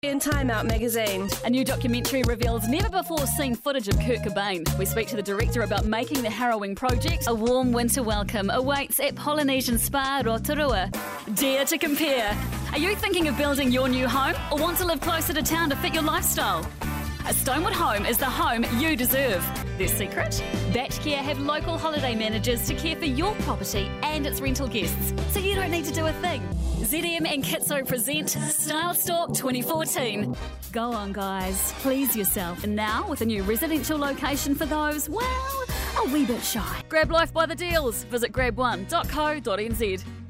In Time Out magazine. A new documentary reveals never-before-seen footage of Kurt Cobain. We speak to the director about making the harrowing project. A warm winter welcome awaits at Polynesian Spa Rotorua. Dare to compare. Are you thinking of building your new home or want to live closer to town to fit your lifestyle? A Stonewood home is the home you deserve. Their secret? Batchcare have local holiday managers to care for your property and its rental guests, so you don't need to do a thing. ZM and Kitso present Style Stalk 2014. Go on, guys. Please yourself. And now, with a new residential location for those, well, a wee bit shy. Grab life by the deals. Visit grab1.co.nz.